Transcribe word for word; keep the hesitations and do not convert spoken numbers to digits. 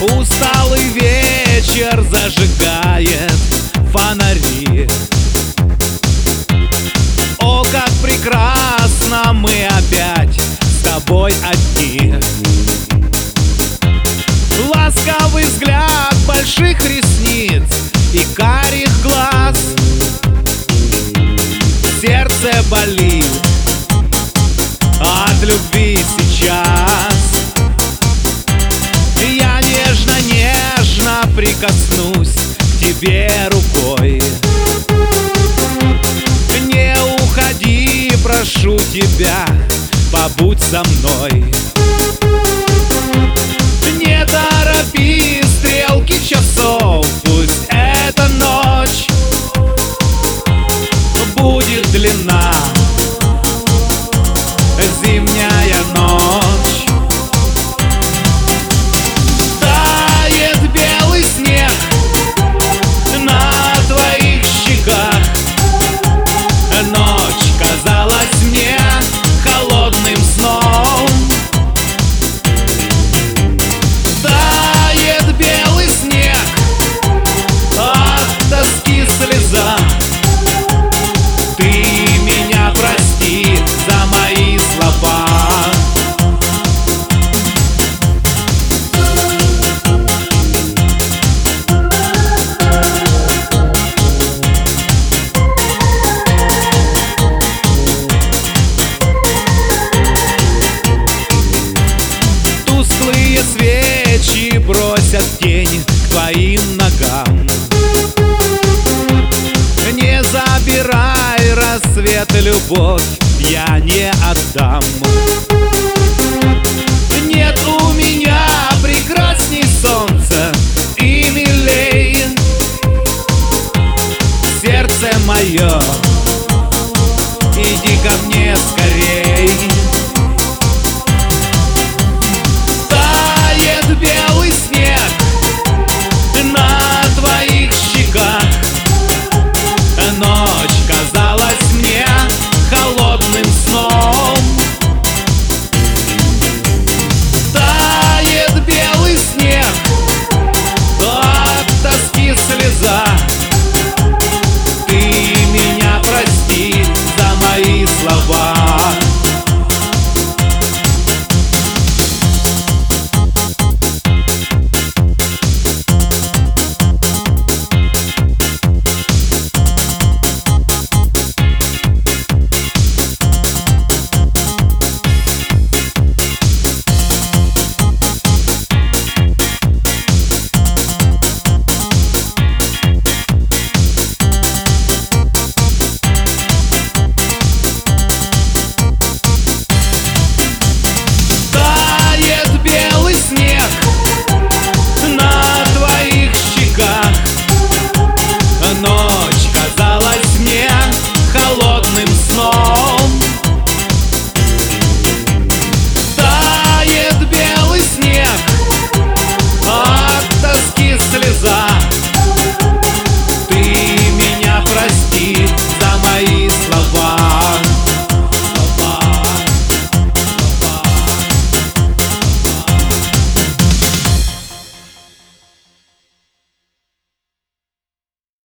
Усталый вечер зажигает фонари. О, как прекрасно мы опять с тобой одни. Ласковый взгляд больших ресниц и карих глаз. Сердце болит от любви сейчас. Я нежно-нежно прикоснусь к тебе рукой. Не уходи, прошу тебя, побудь со мной. Не торопи стрелки часов, пусть эта ночь будет длинна, зимняя ночь. Тает белый снег на твоих щеках. Ночь казалась мне холодным сном. Тает белый снег, от тоски слеза. Ты меня прости за мои слова. Тусклые свечи бросят тень к твоим ногам. Не забирай рассвет и любовь, я не отдам.